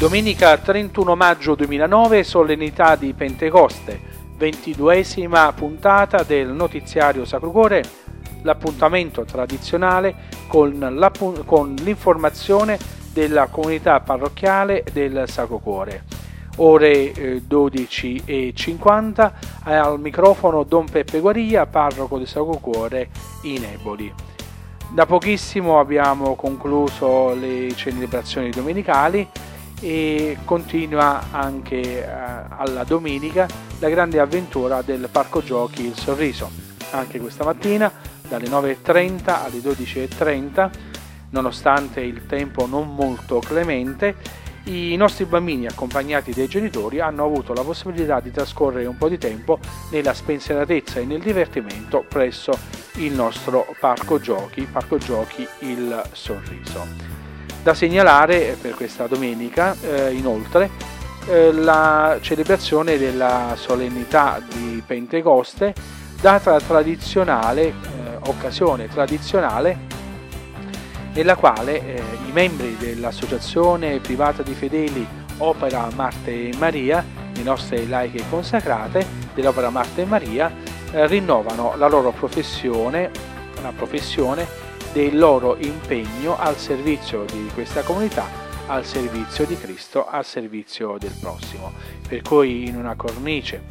Domenica 31 maggio 2009, solennità di Pentecoste, 22esima puntata del notiziario Sacro Cuore, l'appuntamento tradizionale con l'informazione della comunità parrocchiale del Sacro Cuore. Ore 12:50, al microfono Don Peppe Guariglia, parroco del Sacro Cuore in Eboli. Da pochissimo abbiamo concluso le celebrazioni domenicali e continua anche alla domenica la grande avventura del Parco Giochi Il Sorriso. Anche questa mattina dalle 9:30 alle 12:30, nonostante il tempo non molto clemente, i nostri bambini accompagnati dai genitori hanno avuto la possibilità di trascorrere un po' di tempo nella spensieratezza e nel divertimento presso il nostro Parco Giochi Il Sorriso. Da segnalare per questa domenica inoltre la celebrazione della solennità di Pentecoste, data tradizionale, occasione tradizionale nella quale i membri dell'associazione privata di fedeli Opera Marte e Maria, le nostre laiche consacrate dell'Opera Marte e Maria, rinnovano la loro professione, la professione del loro impegno al servizio di questa comunità, al servizio di Cristo, al servizio del prossimo. Per cui in una cornice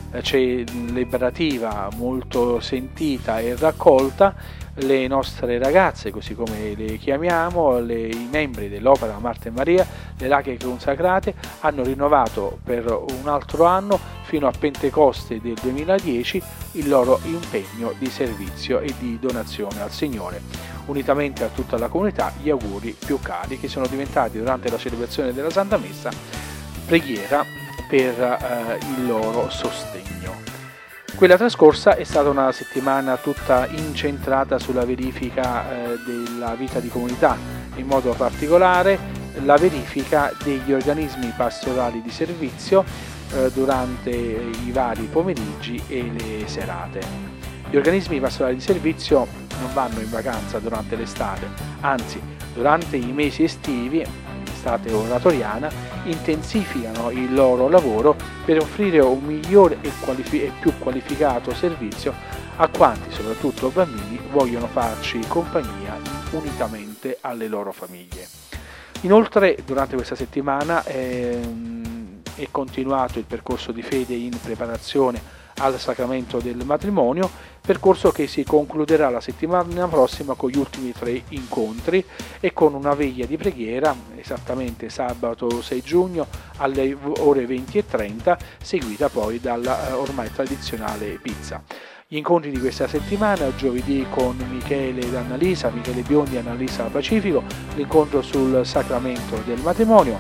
celebrativa molto sentita e raccolta, le nostre ragazze, così come le chiamiamo, i membri dell'Opera Marte e Maria, le laiche consacrate, hanno rinnovato per un altro anno, fino a Pentecoste del 2010, il loro impegno di servizio e di donazione al Signore. Unitamente a tutta la comunità, gli auguri più cari, che sono diventati durante la celebrazione della Santa Messa preghiera per il loro sostegno. Quella trascorsa è stata una settimana tutta incentrata sulla verifica della vita di comunità, in modo particolare la verifica degli organismi pastorali di servizio durante i vari pomeriggi e le serate. Gli organismi pastorali di servizio non vanno in vacanza durante l'estate, anzi durante i mesi estivi, estate oratoriana, intensificano il loro lavoro per offrire un migliore e più qualificato servizio a quanti, soprattutto bambini, vogliono farci compagnia unitamente alle loro famiglie. Inoltre, durante questa settimana è continuato il percorso di fede in preparazione al sacramento del matrimonio, percorso che si concluderà la settimana prossima con gli ultimi 3 incontri e con una veglia di preghiera, esattamente sabato 6 giugno alle ore 20:30, seguita poi dalla ormai tradizionale pizza. Gli incontri di questa settimana: giovedì con Michele ed Annalisa, Michele Biondi e Annalisa Pacifico, l'incontro sul sacramento del matrimonio;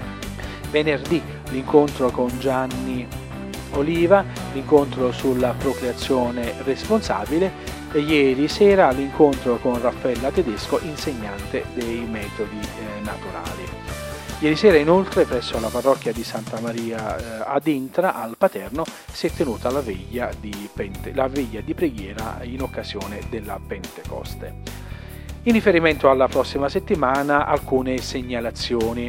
venerdì l'incontro con Gianni Oliva, l'incontro sulla procreazione responsabile, e ieri sera l'incontro con Raffaella Tedesco, insegnante dei metodi naturali. Ieri sera inoltre presso la parrocchia di Santa Maria ad Intra, al Paterno, si è tenuta la veglia di preghiera in occasione della Pentecoste. In riferimento alla prossima settimana, alcune segnalazioni.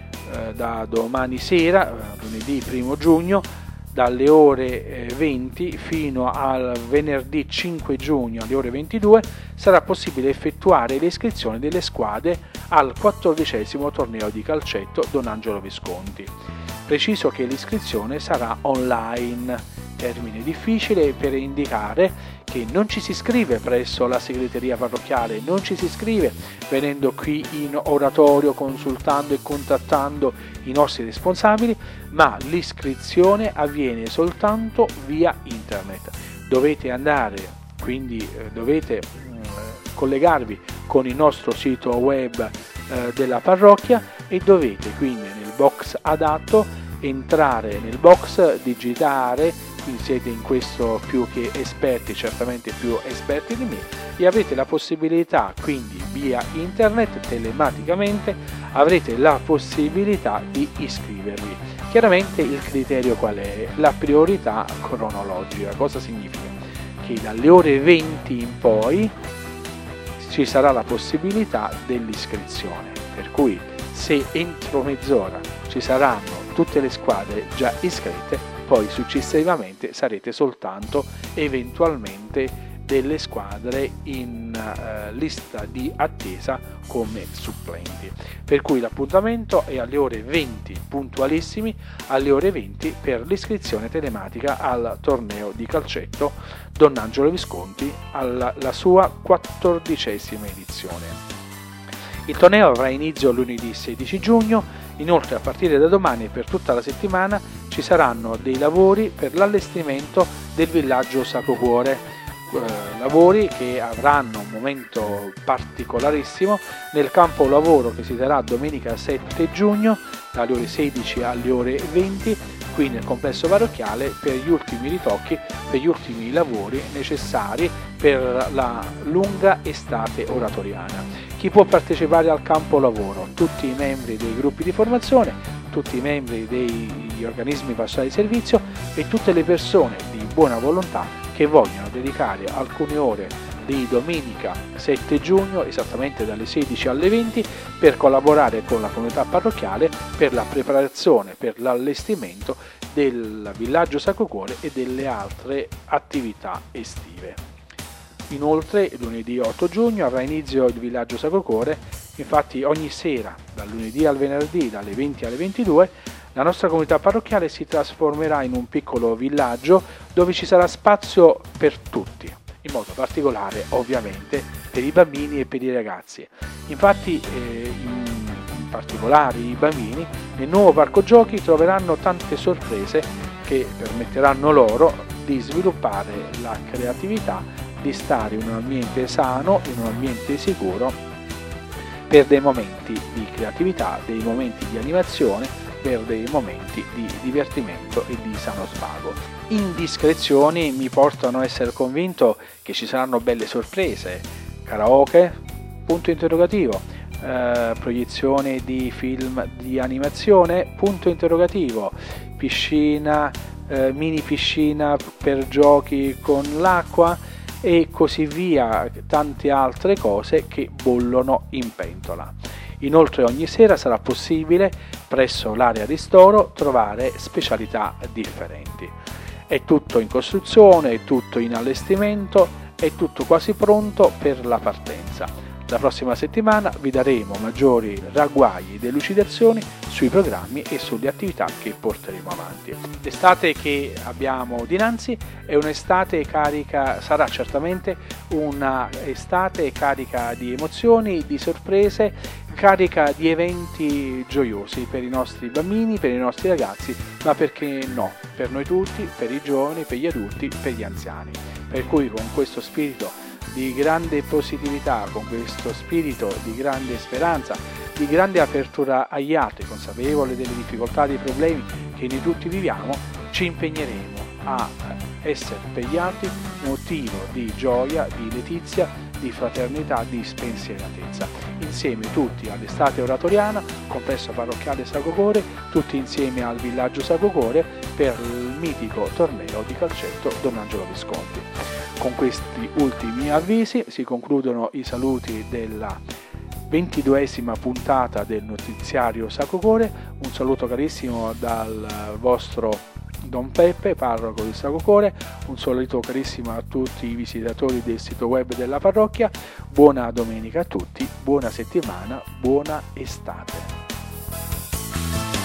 Da domani sera, lunedì 1 giugno, dalle ore 20 fino al venerdì 5 giugno alle ore 22 sarà possibile effettuare le iscrizioni delle squadre al 14° torneo di calcetto Don Angelo Visconti. Preciso che l'iscrizione sarà online, termine difficile per indicare che non ci si iscrive presso la segreteria parrocchiale, non ci si iscrive venendo qui in oratorio, consultando e contattando i nostri responsabili, ma l'iscrizione avviene soltanto via internet. Dovete andare, quindi dovete collegarvi con il nostro sito web della parrocchia e dovete quindi nel box adatto entrare nel box, digitare, quindi siete in questo più che esperti, certamente più esperti di me, e avete la possibilità, quindi via internet, telematicamente, avrete la possibilità di iscrivervi. Chiaramente il criterio qual è? La priorità cronologica. Cosa significa? Che dalle ore 20 in poi ci sarà la possibilità dell'iscrizione, per cui Se entro mezz'ora ci saranno tutte le squadre già iscritte, poi successivamente sarete soltanto eventualmente delle squadre in lista di attesa come supplenti, per cui l'appuntamento è alle ore 20, puntualissimi alle ore 20, per l'iscrizione telematica al torneo di calcetto Don Angelo Visconti, alla sua 14ª edizione. Il torneo avrà inizio lunedì 16 giugno, inoltre a partire da domani e per tutta la settimana ci saranno dei lavori per l'allestimento del villaggio Sacro Cuore, lavori che avranno un momento particolarissimo nel campo lavoro che si terrà domenica 7 giugno dalle ore 16 alle ore 20 qui nel complesso parrocchiale, per gli ultimi ritocchi, per gli ultimi lavori necessari per la lunga estate oratoriana. Chi può partecipare al campo lavoro? Tutti i membri dei gruppi di formazione, tutti i membri degli organismi pastorali di servizio e tutte le persone di buona volontà che vogliono dedicare alcune ore di domenica 7 giugno, esattamente dalle 16 alle 20, per collaborare con la comunità parrocchiale per la preparazione, per l'allestimento del villaggio Sacro Cuore e delle altre attività estive. Inoltre lunedì 8 giugno avrà inizio il villaggio Sacro Cuore, infatti ogni sera, dal lunedì al venerdì, dalle 20 alle 22, la nostra comunità parrocchiale si trasformerà in un piccolo villaggio dove ci sarà spazio per tutti, in modo particolare ovviamente per i bambini e per i ragazzi. Infatti in particolare i bambini nel nuovo parco giochi troveranno tante sorprese che permetteranno loro di sviluppare la creatività, di stare in un ambiente sano, in un ambiente sicuro, per dei momenti di creatività, dei momenti di animazione, per dei momenti di divertimento e di sano svago. Indiscrezioni mi portano a essere convinto che ci saranno belle sorprese: karaoke, punto interrogativo, proiezione di film di animazione, punto interrogativo, piscina, mini piscina per giochi con l'acqua e così via, tante altre cose che bollono in pentola. Inoltre ogni sera sarà possibile presso l'area ristoro trovare specialità differenti. È tutto in costruzione, è tutto in allestimento, è tutto quasi pronto per la partenza. La prossima settimana vi daremo maggiori ragguagli e delucidazioni sui programmi e sulle attività che porteremo avanti. L'estate che abbiamo dinanzi è un'estate carica, sarà certamente una estate carica di emozioni, di sorprese, carica di eventi gioiosi per i nostri bambini, per i nostri ragazzi, ma perché no, per noi tutti, per i giovani, per gli adulti, per gli anziani. Per cui con questo spirito di grande positività, con questo spirito di grande speranza, di grande apertura agli altri, consapevole delle difficoltà, dei problemi che noi tutti viviamo, ci impegneremo a essere per gli altri motivo di gioia, di letizia, di fraternità, di spensieratezza. Insieme tutti all'estate oratoriana, complesso parrocchiale Sacro Cuore, tutti insieme al villaggio Sacro Cuore per il mitico torneo di calcetto Don Angelo Visconti. Con questi ultimi avvisi si concludono i saluti della 22esima puntata del notiziario Sacro Cuore. Un saluto carissimo dal vostro Don Peppe, parroco del Sacro Cuore. Un saluto carissimo a tutti i visitatori del sito web della parrocchia. Buona domenica a tutti, buona settimana, buona estate.